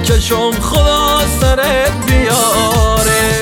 چشم خدا سرت بیاره.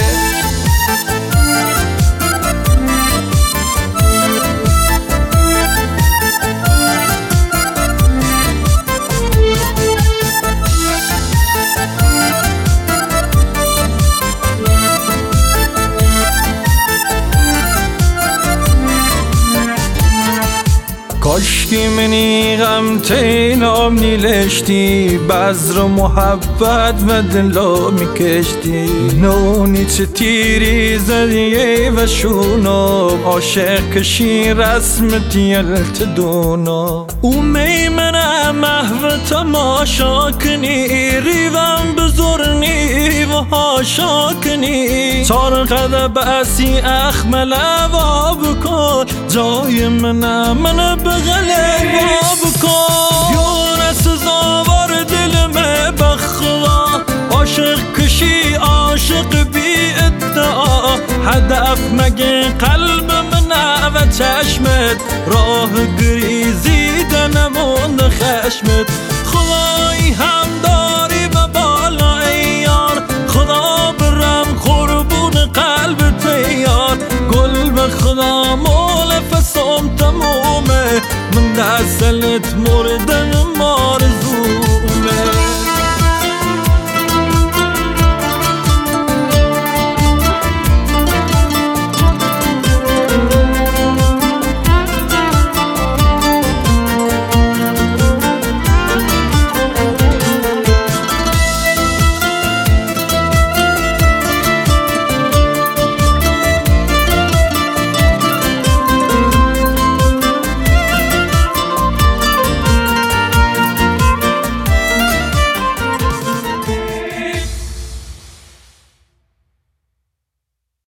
کاشکی منی غم تینام نیلشتی بذر محبت و دلا میکشتی نونی چه تیری زدیه و شونم عاشق کشی رسمتی التدونا او میمنه محو تماشا کنی ریوم بزرنی و هاشا کنی چارقه بسی اخمل و بکن جای من بغله بکن یونس زاور دلمه بخوا عاشق کشی عاشق بی ادعا هدف مگه قلب منه و چشمت راه گریزیده نموند خشمت خدای هم داری و بالای یار خدا برم قربون قلب تیار گل به خدا مول فسام تمومه من دستلت مردم